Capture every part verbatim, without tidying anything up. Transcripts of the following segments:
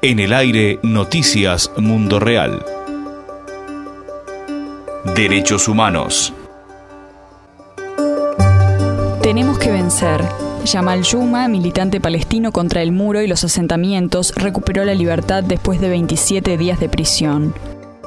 En el aire, Noticias Mundo Real. Derechos humanos. Tenemos que vencer. Jamal Yuma, militante palestino contra el muro y los asentamientos, recuperó la libertad después de veintisiete días de prisión.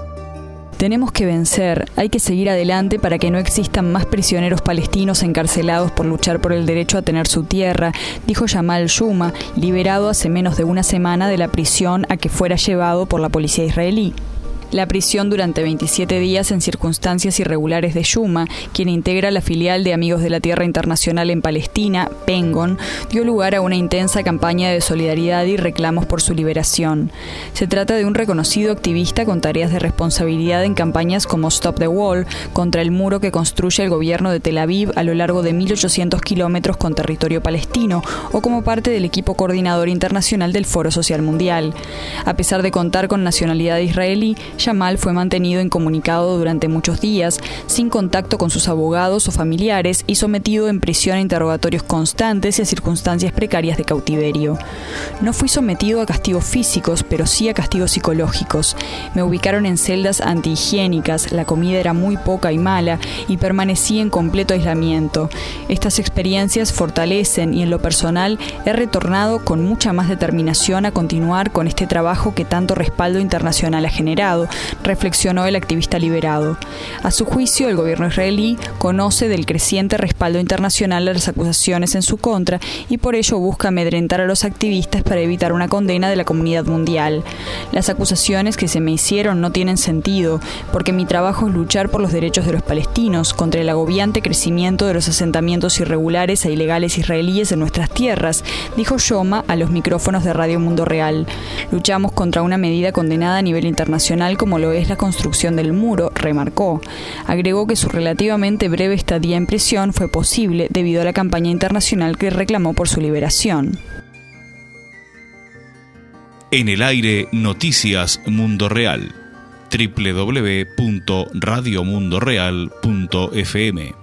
Tenemos que vencer, hay que seguir adelante para que no existan más prisioneros palestinos encarcelados por luchar por el derecho a tener su tierra, dijo Jamal Yuma, liberado hace menos de una semana de la prisión a que fuera llevado por la policía israelí. La prisión durante veintisiete días en circunstancias irregulares de Yuma, quien integra la filial de Amigos de la Tierra Internacional en Palestina, Pengon, dio lugar a una intensa campaña de solidaridad y reclamos por su liberación. Se trata de un reconocido activista con tareas de responsabilidad en campañas como Stop the Wall, contra el muro que construye el gobierno de Tel Aviv a lo largo de mil ochocientos kilómetros con territorio palestino, o como parte del equipo coordinador internacional del Foro Social Mundial. A pesar de contar con nacionalidad israelí, Jamal fue mantenido incomunicado durante muchos días, sin contacto con sus abogados o familiares y sometido en prisión a interrogatorios constantes y a circunstancias precarias de cautiverio. No fui sometido a castigos físicos, pero sí a castigos psicológicos. Me ubicaron en celdas antihigiénicas, la comida era muy poca y mala y permanecí en completo aislamiento. Estas experiencias fortalecen y en lo personal he retornado con mucha más determinación a continuar con este trabajo que tanto respaldo internacional ha generado, reflexionó el activista liberado. A su juicio, el gobierno israelí conoce del creciente respaldo internacional a las acusaciones en su contra y por ello busca amedrentar a los activistas para evitar una condena de la comunidad mundial. Las acusaciones que se me hicieron no tienen sentido, porque mi trabajo es luchar por los derechos de los palestinos, contra el agobiante crecimiento de los asentamientos irregulares e ilegales israelíes en nuestras tierras, dijo Yoma a los micrófonos de Radio Mundo Real. Luchamos contra una medida condenada a nivel internacional como lo es la construcción del muro, remarcó. Agregó que su relativamente breve estadía en prisión fue posible debido a la campaña internacional que reclamó por su liberación. En el aire, Noticias Mundo Real. doble u doble u doble u punto radio mundo real punto f m